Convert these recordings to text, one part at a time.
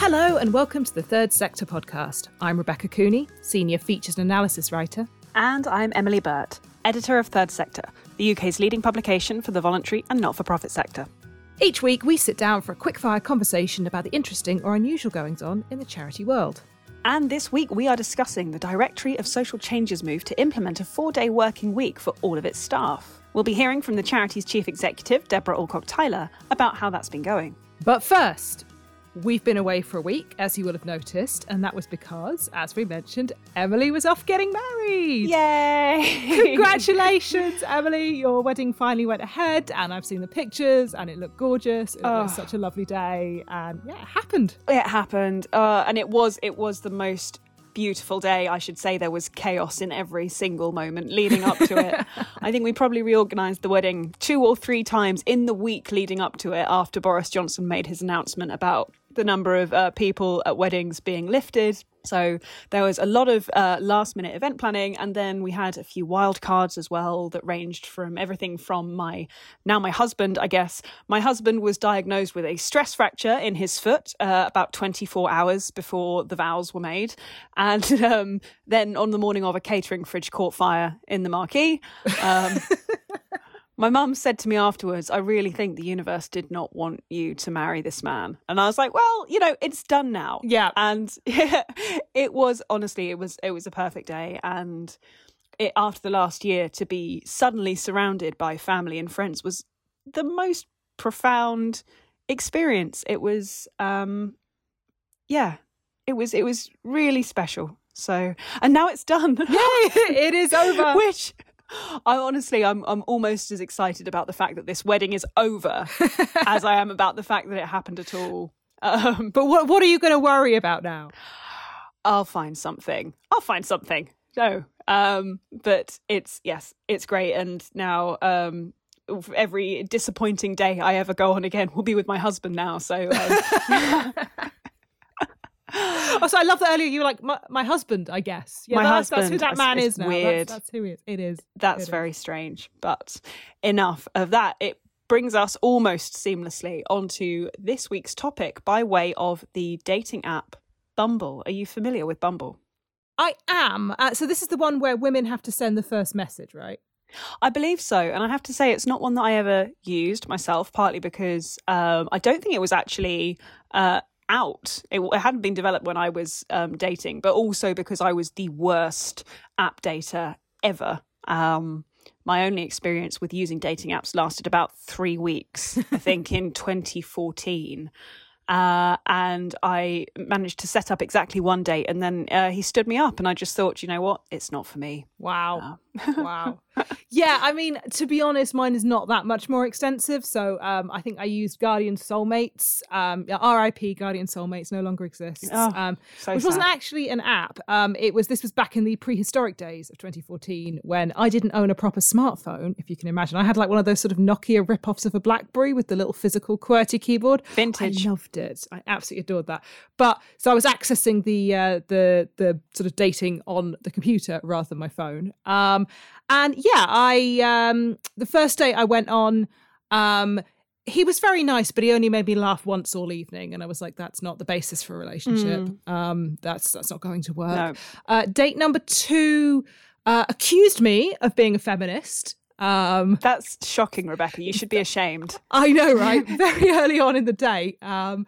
Hello and welcome to the Third Sector podcast. I'm Rebecca Cooney, Senior Features and Analysis Writer. And I'm Emily Burt, Editor of Third Sector, the UK's leading publication for the voluntary and not-for-profit sector. Each week we sit down for a quick-fire conversation about the interesting or unusual goings-on in the charity world. And this week we are discussing the Directory of Social Change's move to implement a 4-day working week for all of its staff. We'll be hearing from the charity's Chief Executive, Deborah Alcock-Tyler, about how that's been going. But first, we've been away for a week, as you will have noticed, and that was because, as we mentioned, Emily was off getting married. Yay! Congratulations, Emily. Your wedding finally went ahead, and I've seen the pictures, and it looked gorgeous. It was such a lovely day, and yeah, it happened. It happened, and it was the most beautiful day. I should say there was chaos in every single moment leading up to it. I think we probably reorganised the wedding 2 or 3 times in the week leading up to it after Boris Johnson made his announcement about the number of people at weddings being lifted. So there was a lot of last minute event planning, and then we had a few wild cards as well that ranged from everything from my husband, I guess. My husband was diagnosed with a stress fracture in his foot about 24 hours before the vows were made. And then on the morning of, a catering fridge caught fire in the marquee. My mum said to me afterwards, I really think the universe did not want you to marry this man. And I was like, well, it's done now. Yeah. And it was, honestly, it was a perfect day. And after the last year, to be suddenly surrounded by family and friends was the most profound experience. It was, it was really special. So, and now it's done. Yay, it is over. Which... I'm almost as excited about the fact that this wedding is over as I am about the fact that it happened at all. But what are you going to worry about now? I'll find something. No. But it's great. And now every disappointing day I ever go on again will be with my husband now. So... So I love that earlier you were like, my husband, I guess. Yeah, that's who that man is now. Weird. That's who he is. It is. That's very strange. But enough of that. It brings us almost seamlessly onto this week's topic by way of the dating app Bumble. Are you familiar with Bumble? I am. So this is the one where women have to send the first message, right? I believe so. And I have to say, it's not one that I ever used myself, partly because I don't think it was actually... out. It hadn't been developed when I was dating, but also because I was the worst app dater ever. My only experience with using dating apps lasted about 3 weeks, I think in 2014. And I managed to set up exactly one date, and then he stood me up, and I just thought, you know what, it's not for me. Wow. Wow. Yeah, I mean, to be honest, mine is not that much more extensive. So I think I used Guardian Soulmates. RIP Guardian Soulmates no longer exists. Which wasn't actually an app. This was back in the prehistoric days of 2014 when I didn't own a proper smartphone, if you can imagine. I had like one of those sort of Nokia rip-offs of a BlackBerry with the little physical QWERTY keyboard. Vintage. I loved it. I absolutely adored that. But so I was accessing the sort of dating on the computer rather than my phone. And yeah, the first date I went on, he was very nice, but he only made me laugh once all evening. And I was like, that's not the basis for a relationship. That's not going to work. No. Date number 2 accused me of being a feminist. That's shocking, Rebecca. You should be ashamed. I know, right? Very early on in the date. And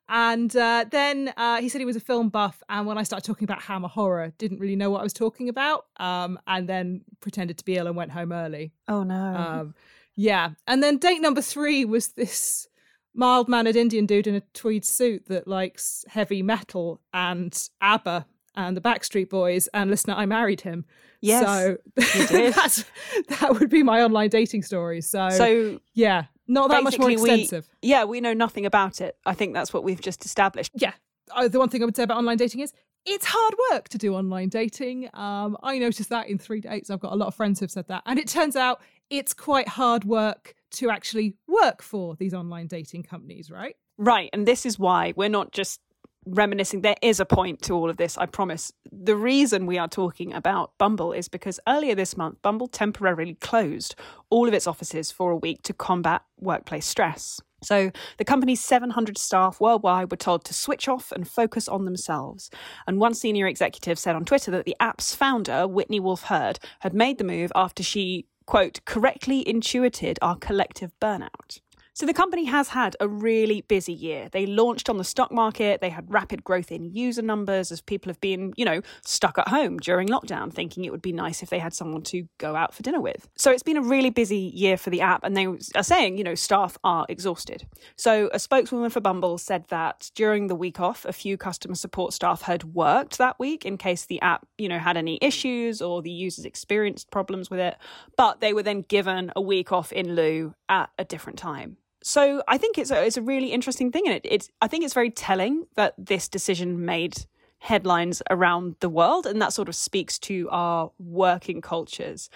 then he said he was a film buff. And when I started talking about Hammer Horror, didn't really know what I was talking about. And then pretended to be ill and went home early. Oh, no. Yeah. And then date number 3 was this mild-mannered Indian dude in a tweed suit that likes heavy metal and ABBA and the Backstreet Boys. And listener, I married him. Yes, so you did. that would be my online dating story. So yeah, not that much more extensive. We know nothing about it. I think that's what we've just established. Yeah. The one thing I would say about online dating is it's hard work to do online dating. I noticed that in 3 dates. I've got a lot of friends who've said that. And it turns out it's quite hard work to actually work for these online dating companies, right? Right. And this is why we're not just reminiscing, there is a point to all of this, I promise. The reason we are talking about Bumble is because earlier this month, Bumble temporarily closed all of its offices for a week to combat workplace stress. So the company's 700 staff worldwide were told to switch off and focus on themselves. And one senior executive said on Twitter that the app's founder, Whitney Wolfe Herd, had made the move after she, quote, correctly intuited our collective burnout. So the company has had a really busy year. They launched on the stock market. They had rapid growth in user numbers as people have been, stuck at home during lockdown, thinking it would be nice if they had someone to go out for dinner with. So it's been a really busy year for the app, and they are saying, staff are exhausted. So a spokeswoman for Bumble said that during the week off, a few customer support staff had worked that week in case the app, had any issues or the users experienced problems with it. But they were then given a week off in lieu at a different time. So I think it's a really interesting thing, and I think it's very telling that this decision made headlines around the world, and that sort of speaks to our working cultures.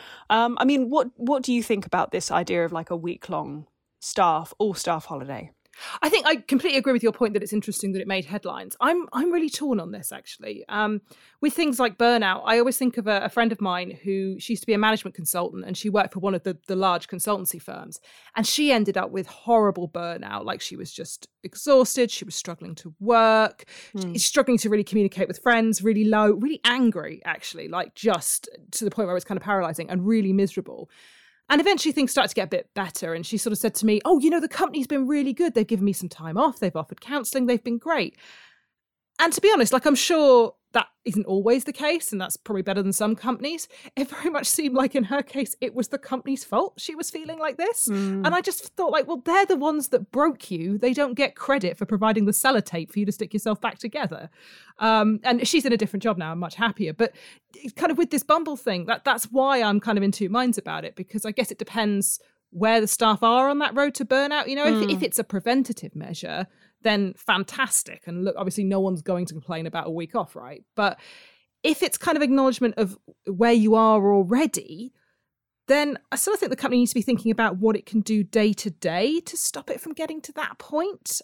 What do you think about this idea of like a week-long all staff holiday? I think I completely agree with your point that it's interesting that it made headlines. I'm really torn on this, actually. With things like burnout, I always think of a friend of mine she used to be a management consultant, and she worked for one of the large consultancy firms. And she ended up with horrible burnout. Like, she was just exhausted. She was struggling to work, struggling to really communicate with friends, really low, really angry, actually, like just to the point where it was kind of paralyzing and really miserable. And eventually things started to get a bit better. And she sort of said to me, the company's been really good. They've given me some time off. They've offered counselling. They've been great. And to be honest, I'm sure that isn't always the case. And that's probably better than some companies. It very much seemed like in her case, it was the company's fault she was feeling like this. And I just thought they're the ones that broke you. They don't get credit for providing the sellotape for you to stick yourself back together. And she's in a different job now. I'm much happier. But kind of with this Bumble thing, that's why I'm kind of in two minds about it, because I guess it depends where the staff are on that road to burnout. If it's a preventative measure, then fantastic. And look, obviously no one's going to complain about a week off, right? But if it's kind of acknowledgement of where you are already, then I sort of think the company needs to be thinking about what it can do day to day to stop it from getting to that point.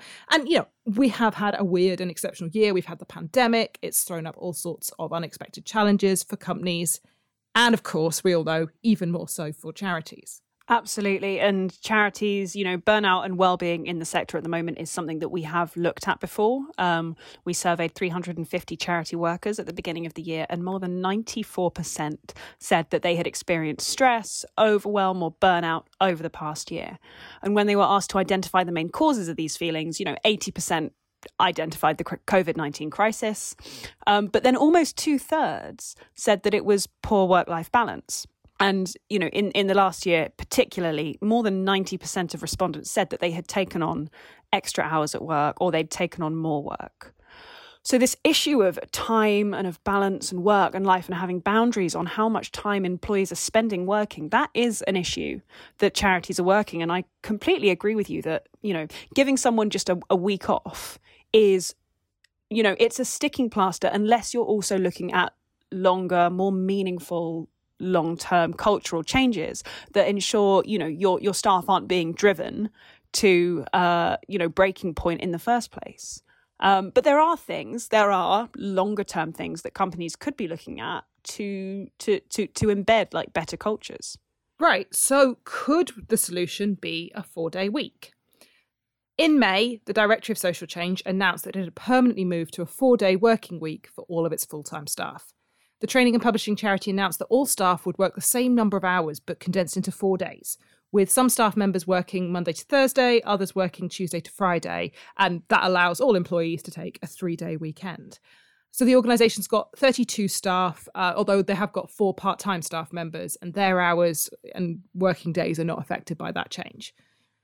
We have had a weird and exceptional year. We've had the pandemic. It's thrown up all sorts of unexpected challenges for companies. And of course, we all know, even more so for charities. Absolutely. And charities, burnout and well-being in the sector at the moment is something that we have looked at before. We surveyed 350 charity workers at the beginning of the year, and more than 94% said that they had experienced stress, overwhelm or burnout over the past year. And when they were asked to identify the main causes of these feelings, 80% identified the COVID-19 crisis. But then almost 2/3 said that it was poor work-life balance. And, in the last year, particularly, more than 90% of respondents said that they had taken on extra hours at work or they'd taken on more work. So this issue of time and of balance and work and life and having boundaries on how much time employees are spending working, that is an issue that charities are working. And I completely agree with you that, giving someone just a week off is, it's a sticking plaster unless you're also looking at longer, more meaningful long-term cultural changes that ensure, your staff aren't being driven to, breaking point in the first place. But there are longer-term things that companies could be looking at to embed like better cultures. Right. So could the solution be a 4-day week? In May, the Directorate of Social Change announced that it had permanently moved to a 4-day working week for all of its full-time staff. The training and publishing charity announced that all staff would work the same number of hours, but condensed into 4 days, with some staff members working Monday to Thursday, others working Tuesday to Friday, and that allows all employees to take a 3-day weekend. So the organisation's got 32 staff, although they have got 4 part-time staff members, and their hours and working days are not affected by that change.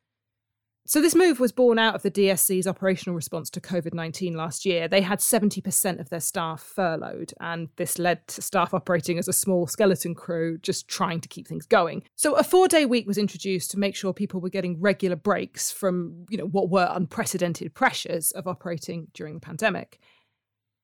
So this move was born out of the DSC's operational response to COVID-19 last year. They had 70% of their staff furloughed, and this led to staff operating as a small skeleton crew, just trying to keep things going. So a 4-day week was introduced to make sure people were getting regular breaks from, what were unprecedented pressures of operating during the pandemic.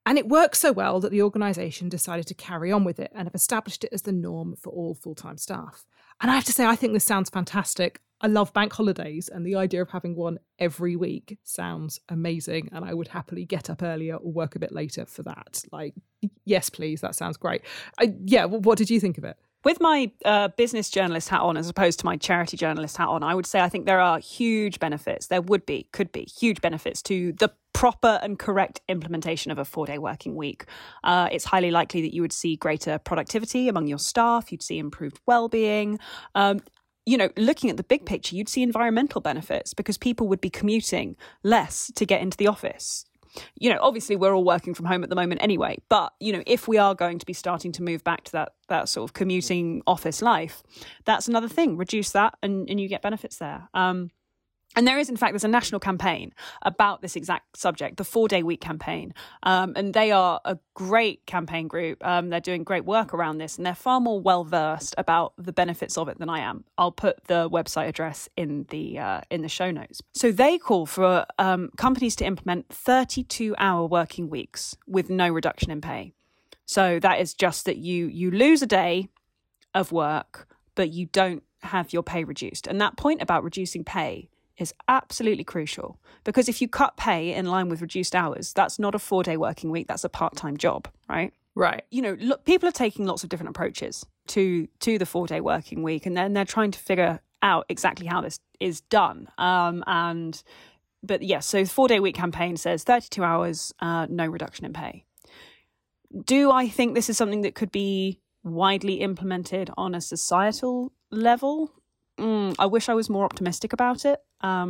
And it worked so well that the organisation decided to carry on with it and have established it as the norm for all full-time staff. And I have to say, I think this sounds fantastic. I love bank holidays, and the idea of having one every week sounds amazing. And I would happily get up earlier or work a bit later for that. Like, yes, please. That sounds great. What did you think of it? With my business journalist hat on, as opposed to my charity journalist hat on, I would say I think there are huge benefits. There could be huge benefits to the proper and correct implementation of a 4-day working week. It's highly likely that you would see greater productivity among your staff. You'd see improved well-being. Looking at the big picture, you'd see environmental benefits because people would be commuting less to get into the office. Obviously we're all working from home at the moment anyway, but, if we are going to be starting to move back to that sort of commuting office life, that's another thing. Reduce that and you get benefits there. And there's a national campaign about this exact subject, the 4-day week campaign. And they are a great campaign group. They're doing great work around this, and they're far more well-versed about the benefits of it than I am. I'll put the website address in the show notes. So they call for companies to implement 32-hour working weeks with no reduction in pay. So that is just that you lose a day of work, but you don't have your pay reduced. And that point about reducing pay is absolutely crucial, because if you cut pay in line with reduced hours, that's not a 4-day working week, that's a part-time job, right? Right. Look, people are taking lots of different approaches to the 4-day working week, and then they're trying to figure out exactly how this is done. So the 4-day week campaign says 32 hours, no reduction in pay. Do I think this is something that could be widely implemented on a societal level? I wish I was more optimistic about it.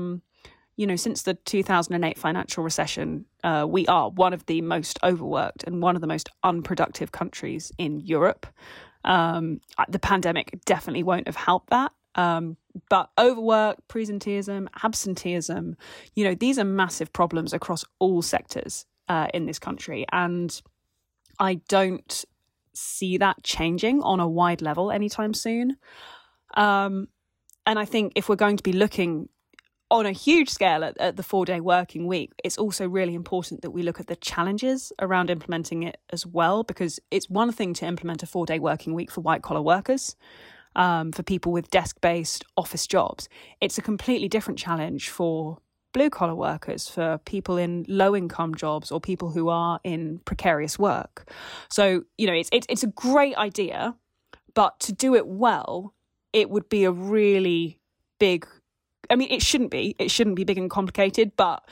Since the 2008 financial recession, we are one of the most overworked and one of the most unproductive countries in Europe. The pandemic definitely won't have helped that. But overwork, presenteeism, absenteeism, these are massive problems across all sectors in this country. And I don't see that changing on a wide level anytime soon. And I think if we're going to be looking on a huge scale at the 4-day working week, it's also really important that we look at the challenges around implementing it as well, because it's one thing to implement a 4-day working week for white-collar workers, for people with desk-based office jobs. It's a completely different challenge for blue-collar workers, for people in low-income jobs or people who are in precarious work. So, it's a great idea, but to do it well, it would be a really big, it shouldn't be big and complicated, but,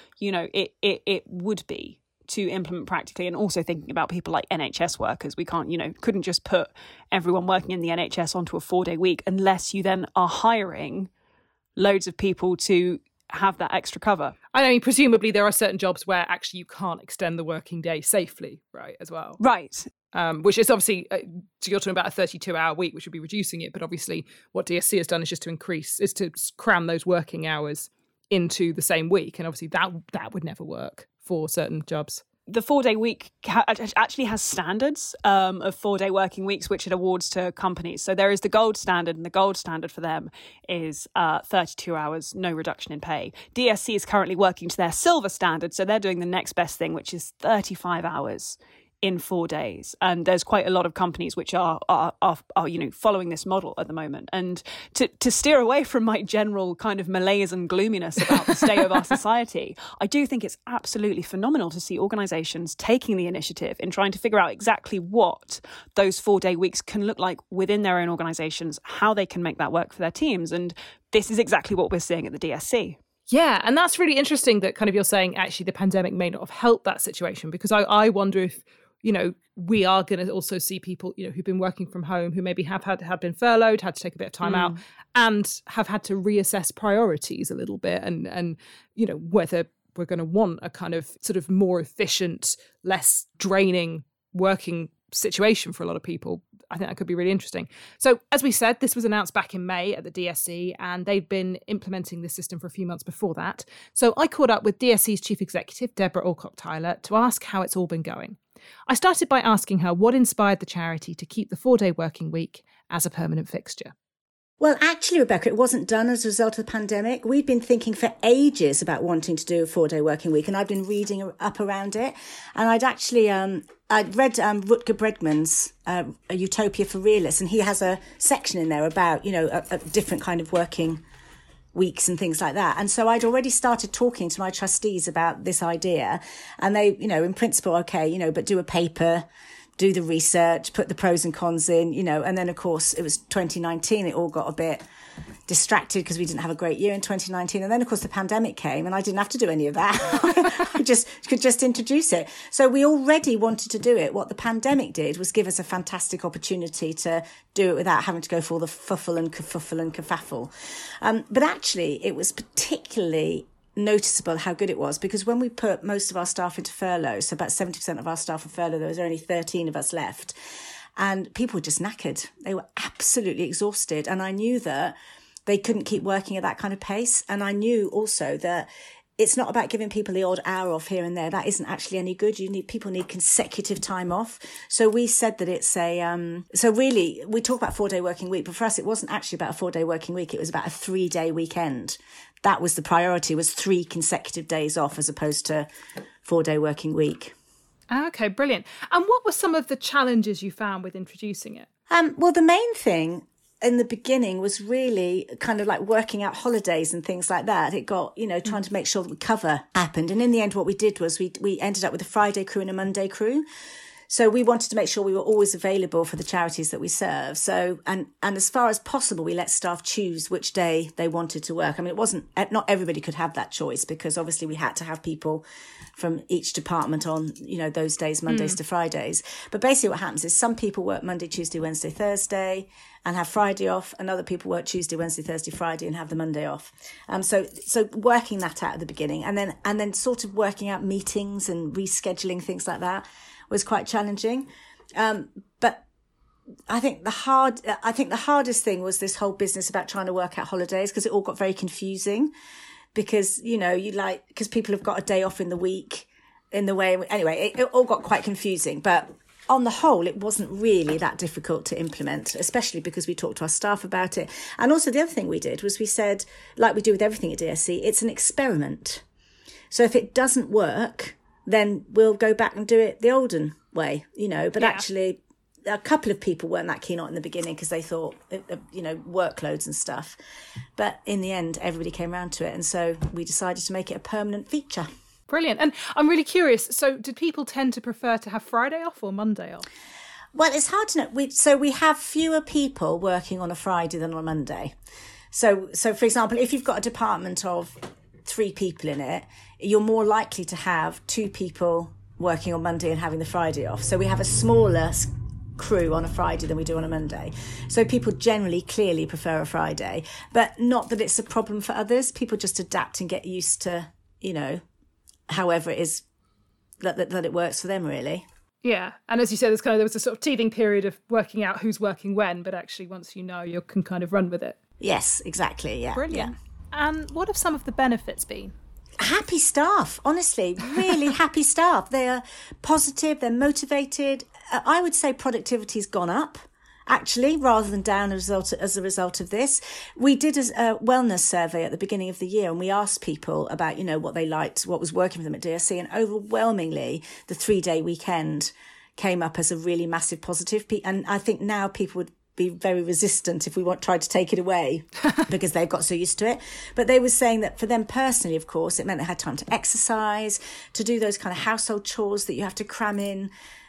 it would be to implement practically. And also thinking about people like NHS workers, we couldn't just put everyone working in the NHS onto a 4-day week unless you then are hiring loads of people to have that extra cover. I mean, presumably there are certain jobs where actually you can't extend the working day safely, right, as well. Right. Which is obviously, you're talking about a 32-hour week, which would be reducing it. But obviously what DSC has done is just to cram those working hours into the same week. And obviously that would never work for certain jobs. The 4-day week actually has standards of 4-day working weeks, which it awards to companies. So there is the gold standard, and the gold standard for them is 32 hours, no reduction in pay. DSC is currently working to their silver standard, so they're doing the next best thing, which is 35 hours in 4 days. And there's quite a lot of companies which are following this model at the moment. And to steer away from my general kind of malaise and gloominess about the state of our society, I do think it's absolutely phenomenal to see organisations taking the initiative in trying to figure out exactly what those 4-day weeks can look like within their own organisations, how they can make that work for their teams. And this is exactly what we're seeing at the DSC. Yeah, and that's really interesting that kind of you're saying actually the pandemic may not have helped that situation, because I wonder if we are going to also see people, who've been working from home, who maybe have been furloughed, had to take a bit of time out, and have had to reassess priorities a little bit, and whether we're going to want a kind of sort of more efficient, less draining working situation for a lot of people. I think that could be really interesting. So, as we said, this was announced back in May at the DSC, and they'd been implementing this system for a few months before that. So I caught up with DSC's Chief Executive, Deborah Alcock-Tyler, to ask how it's all been going. I started by asking her what inspired the charity to keep the 4-day working week as a permanent fixture. Well, actually, Rebecca, it wasn't done as a result of the pandemic. We'd been thinking for ages about wanting to do a 4-day working week, and I'd been reading up around it. And I'd actually, I'd read Rutger Bregman's A Utopia for Realists, and he has a section in there about, a different kind of working weeks and things like that. And so I'd already started talking to my trustees about this idea, and they, in principle, okay, but do a paper, do the research, put the pros and cons in, and then of course it was 2019. It all got a bit distracted because we didn't have a great year in 2019. And then of course the pandemic came and I didn't have to do any of that. I could just introduce it. So we already wanted to do it. What the pandemic did was give us a fantastic opportunity to do it without having to go for all the fuffle and kerfuffle and kerfaffle. But actually it was particularly noticeable how good it was, because when we put most of our staff into furlough, so about 70% of our staff are furlough, there was only 13 of us left, and people were just knackered. They were absolutely exhausted, and I knew that they couldn't keep working at that kind of pace. And I knew also that it's not about giving people the odd hour off here and there. That isn't actually any good. People need consecutive time off. So we said that it's so really we talk about 4-day working week, but for us, it wasn't actually about a 4-day working week. It was about a 3-day weekend. That was the priority, was 3 consecutive days off as opposed to 4-day working week. Okay, brilliant. And what were some of the challenges you found with introducing it? Well, the main thing in the beginning was really kind of like working out holidays and things like that. It got, trying to make sure that cover happened. And in the end, what we did was we ended up with a Friday crew and a Monday crew. So we wanted to make sure we were always available for the charities that we serve. So, and as far as possible, we let staff choose which day they wanted to work. I mean, not everybody could have that choice, because obviously we had to have people from each department on, those days, Mondays to Fridays. But basically what happens is some people work Monday, Tuesday, Wednesday, Thursday and have Friday off, and other people work Tuesday, Wednesday, Thursday, Friday and have the Monday off. So working that out at the beginning, and then sort of working out meetings and rescheduling things like that was quite challenging. But I think the hardest thing was this whole business about trying to work out holidays, because it all got very confusing, because, because people have got a day off in the week in the way. Anyway, it all got quite confusing. But on the whole, it wasn't really that difficult to implement, especially because we talked to our staff about it. And also the other thing we did was we said, like we do with everything at DSC, it's an experiment. So if it doesn't work, then we'll go back and do it the olden way, But actually, a couple of people weren't that keen on it in the beginning because they thought, workloads and stuff. But in the end, everybody came around to it. And so we decided to make it a permanent feature. Brilliant. And I'm really curious. So did people tend to prefer to have Friday off or Monday off? Well, it's hard to know. We have fewer people working on a Friday than on a Monday. So for example, if you've got a department of 3 people in it, you're more likely to have 2 people working on Monday and having the Friday off. So we have a smaller crew on a Friday than we do on a Monday. So people generally clearly prefer a Friday, but not that it's a problem for others. People just adapt and get used to, however it is that it works for them, really. Yeah. And as you said, there was a sort of teething period of working out who's working when, but actually once you can kind of run with it. Yes, exactly. Yeah. Brilliant. Yeah. And what have some of the benefits been? Happy staff, honestly, really happy staff. They are positive, they're motivated. I would say productivity's gone up, actually, rather than down as a result of this. We did a wellness survey at the beginning of the year, and we asked people about, what they liked, what was working for them at DSC, and overwhelmingly, the 3-day weekend came up as a really massive positive. And I think now people would be very resistant if we tried to take it away because they've got so used to it. But they were saying that for them personally, of course, it meant they had time to exercise, to do those kind of household chores that you have to cram in,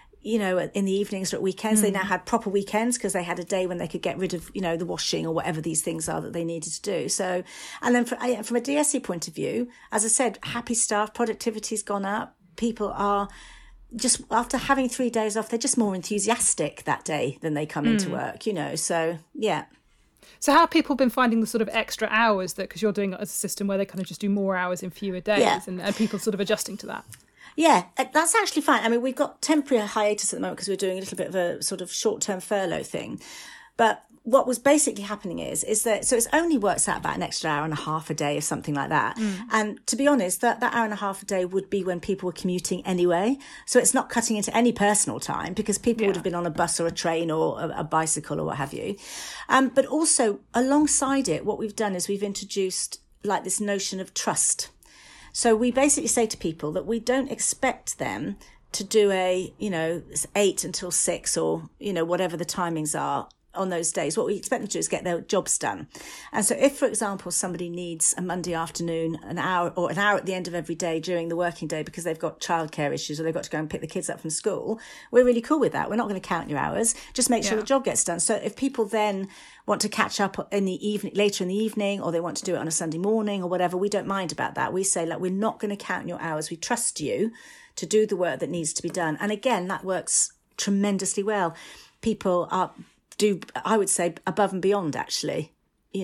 in the evenings or at weekends. They now had proper weekends because they had a day when they could get rid of, the washing or whatever these things are that they needed to do. So, and then from a DSC point of view, as I said, happy staff, productivity's gone up. People are just, after having 3 days off, they're just more enthusiastic that day than they come into work, so yeah. So how have people been finding the sort of extra hours because you're doing it as a system where they kind of just do more hours in fewer days, and people sort of adjusting to that? Yeah, that's actually fine. I mean, we've got temporary hiatus at the moment because we're doing a little bit of a sort of short-term furlough thing. But what was basically happening is that, so it only works out about an extra hour and a half a day or something like that. And to be honest, that hour and a half a day would be when people were commuting anyway. So it's not cutting into any personal time because people would have been on a bus or a train or a bicycle or what have you. But also alongside it, what we've done is we've introduced like this notion of trust. So we basically say to people that we don't expect them to do 8 until 6 or, whatever the timings are on those days. What we expect them to do is get their jobs done. And so if, for example, somebody needs a Monday afternoon, an hour at the end of every day during the working day because they've got childcare issues or they've got to go and pick the kids up from school, we're really cool with that. We're not going to count your hours. Just make sure the job gets done. So if people then want to catch up in the evening, later in the evening, or they want to do it on a Sunday morning or whatever, we don't mind about that. We say, we're not going to count your hours. We trust you to do the work that needs to be done. And again, that works tremendously well. People do, I would say, above and beyond, actually,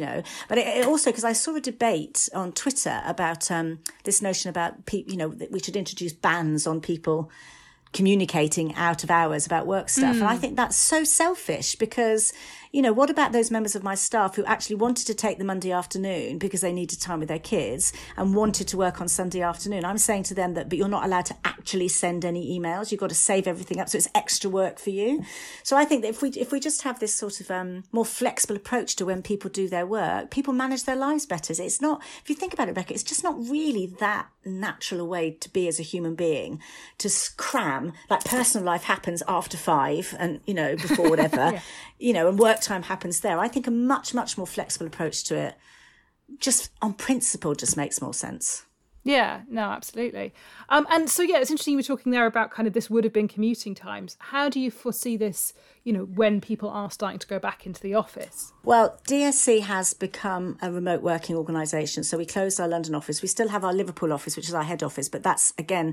But it also, because I saw a debate on Twitter about this notion about people, that we should introduce bans on people communicating out of hours about work stuff. And I think that's so selfish because, what about those members of my staff who actually wanted to take the Monday afternoon because they needed time with their kids and wanted to work on Sunday afternoon? I'm saying to them but you're not allowed to actually send any emails. You've got to save everything up. So it's extra work for you. So I think that if we just have this sort of more flexible approach to when people do their work, people manage their lives better. It's not, if you think about it, Rebecca, it's just not really that natural a way to be as a human being, to cram, like personal life happens after 5 and, before whatever, and work time happens there. I think a much, much more flexible approach to it, just on principle, just makes more sense. Yeah, no, absolutely. And so, it's interesting you were talking there about kind of this would have been commuting times. How do you foresee this, when people are starting to go back into the office? Well, DSC has become a remote working organisation. So we closed our London office. We still have our Liverpool office, which is our head office. But that's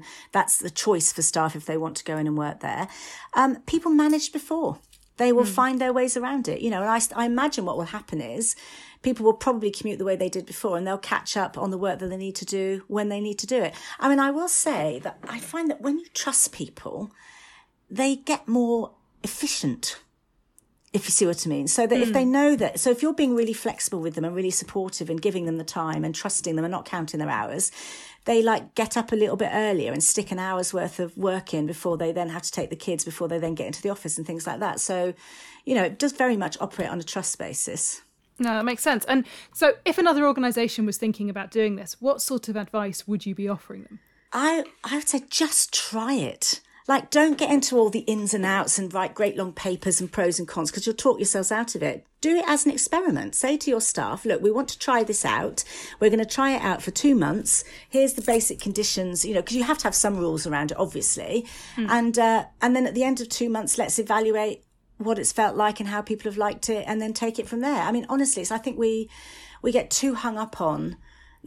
the choice for staff if they want to go in and work there. People managed before. They will find their ways around it, and I imagine what will happen is people will probably commute the way they did before and they'll catch up on the work that they need to do when they need to do it. I mean, I will say that I find that when you trust people, they get more efficient, if you see what I mean. So that if they know that, so if you're being really flexible with them and really supportive and giving them the time and trusting them and not counting their hours, they get up a little bit earlier and stick an hour's worth of work in before they then have to take the kids, before they then get into the office and things like that. So, it does very much operate on a trust basis. No, that makes sense. And so if another organisation was thinking about doing this, what sort of advice would you be offering them? I would say just try it. Don't get into all the ins and outs and write great long papers and pros and cons because you'll talk yourselves out of it. Do it as an experiment. Say to your staff, look, we want to try this out. We're going to try it out for 2 months. Here's the basic conditions, because you have to have some rules around it, obviously. And then at the end of 2 months, let's evaluate what it's felt like and how people have liked it and then take it from there. I mean, honestly, I think we get too hung up on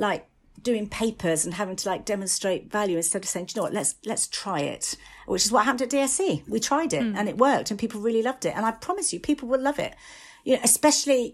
doing papers and having to demonstrate value instead of saying, do you know what, let's try it, which is what happened at DSC. We tried it and it worked and people really loved it. And I promise you, people will love it. Especially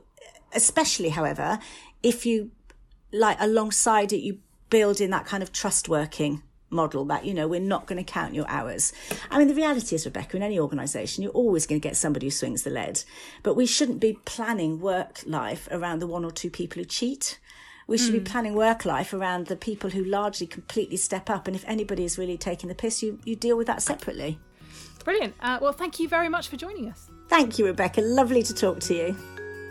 however, if you alongside it, you build in that kind of trust working model that, we're not going to count your hours. I mean, the reality is, Rebecca, in any organisation, you're always going to get somebody who swings the lead, but we shouldn't be planning work life around the 1 or 2 people who cheat. We should be planning work life around the people who largely completely step up. And if anybody is really taking the piss, you deal with that separately. Brilliant. Well, thank you very much for joining us. Thank you, Rebecca. Lovely to talk to you.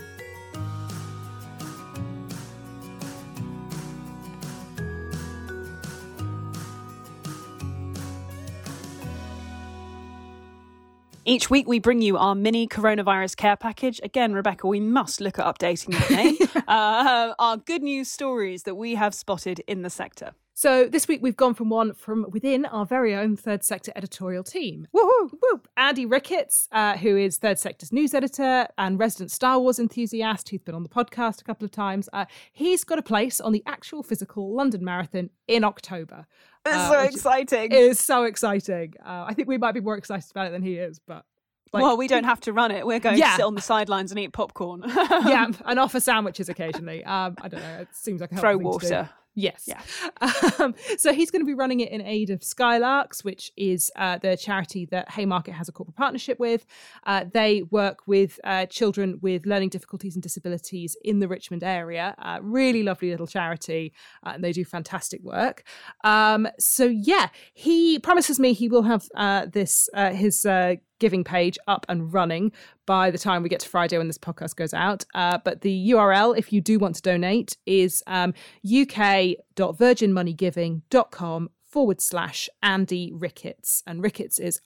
Each week we bring you our mini coronavirus care package. Again, Rebecca, we must look at updating that name. Our good news stories that we have spotted in the sector. So this week we've gone from one from within our very own Third Sector editorial team. Woohoo! Whoop! Andy Ricketts, who is Third Sector's news editor and resident Star Wars enthusiast, who's been on the podcast a couple of times. He's got a place on the actual physical London Marathon in October. It's so exciting. It is so exciting. I think we might be more excited about it than he is, but... well, we don't have to run it. We're going to sit on the sidelines and eat popcorn. And offer sandwiches occasionally. I don't know. It seems like a throw helpful thing to water. do. Yes. Yeah. So he's going to be running it in aid of Skylarks, which is the charity that Haymarket has a corporate partnership with. They work with children with learning difficulties and disabilities in the Richmond area. Really lovely little charity. And they do fantastic work. So yeah, he promises me he will have his giving page up and running by the time we get to Friday when this podcast goes out. But the URL, if you do want to donate, is uk.virginmoneygiving.com/Andy Ricketts. And Ricketts is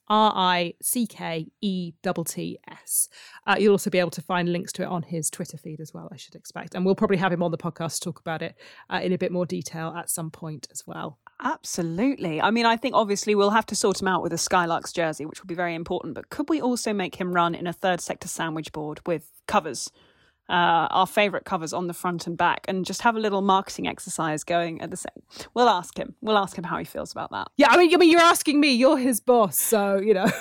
RICKETTS. You'll also be able to find links to it on his Twitter feed as well, I should expect. And we'll probably have him on the podcast to talk about it in a bit more detail at some point as well. Absolutely. I mean, I think obviously we'll have to sort him out with a Skylarks jersey, which will be very important. But could we also make him run in a third sector sandwich board with covers, our favourite covers on the front and back, and just have a little marketing exercise going at the same? We'll ask him. We'll ask him how he feels about that. Yeah, I mean, you're asking me. You're his boss, so you know,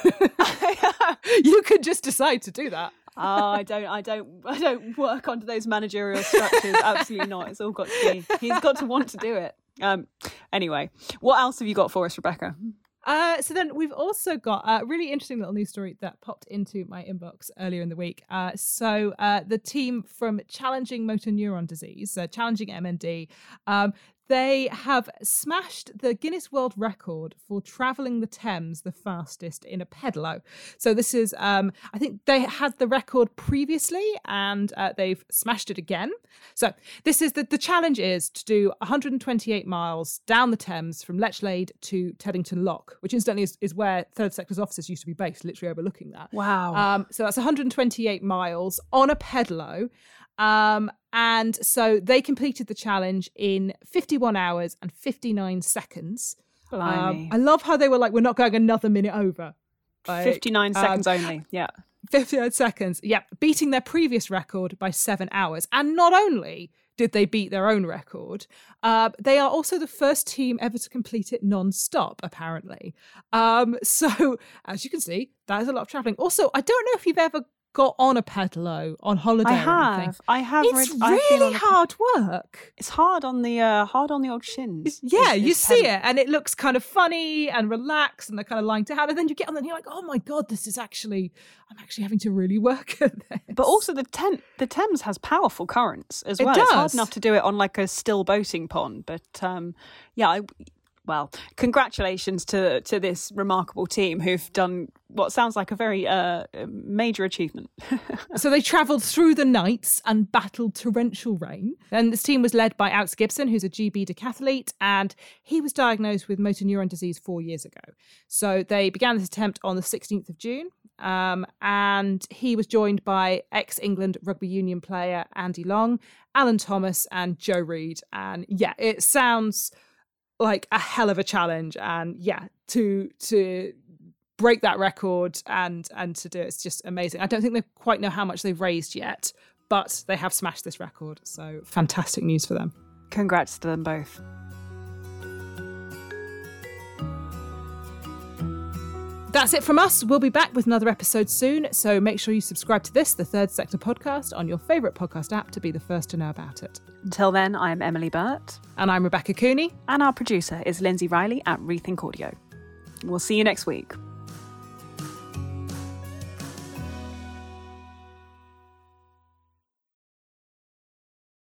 you could just decide to do that. I don't work under those managerial structures. Absolutely not. It's all got to be. He's got to want to do it. Anyway, what else have you got for us, Rebecca? So then we've also got a really interesting little news story that popped into my inbox earlier in the week. So the team from Challenging Motor Neuron Disease, Challenging MND, they have smashed the Guinness World Record for travelling the Thames the fastest in a pedalo. So this is, I think they had the record previously and they've smashed it again. So this is the challenge is to do 128 miles down the Thames from Lechlade to Teddington Lock, which incidentally is where Third Sector's offices used to be based, literally overlooking that. Wow. So that's 128 miles on a pedalo. And so they completed the challenge in 51 hours and 59 seconds. Blimey. I love how they were like, we're not going another minute over. Like, 59 seconds only. Yeah. 59 seconds. Yep. Beating their previous record by 7 hours. And not only did they beat their own record, they are also the first team ever to complete it non-stop, apparently. So as you can see, that is a lot of traveling. Also, I don't know if you've ever got on a pedalo on holiday. I have. It's really hard work. It's hard on the old shins. Yeah, you see it, and it looks kind of funny and relaxed, and they're kind of lying down. And then you get on, and you're like, "Oh my god, I'm actually having to really work at this." But also, the Thames has powerful currents as well. It does. It's hard enough to do it on like a still boating pond, but well, congratulations to this remarkable team who've done what sounds like a very major achievement. So they travelled through the nights and battled torrential rain. And this team was led by Alex Gibson, who's a GB decathlete, and he was diagnosed with motor neuron disease 4 years ago. So they began this attempt on the 16th of June, and he was joined by ex-England rugby union player Andy Long, Alan Thomas, and Joe Reid. And yeah, it sounds like a hell of a challenge, and yeah, to break that record and to do it's just amazing. I don't think they quite know how much they've raised yet, but they have smashed this record, so fantastic news for them. Congrats to them both. That's it from us. We'll be back with another episode soon, so make sure you subscribe to this, the Third Sector podcast, on your favourite podcast app to be the first to know about it. Until then, I'm Emily Burt. And I'm Rebecca Cooney. And our producer is Lindsay Riley at Rethink Audio. We'll see you next week.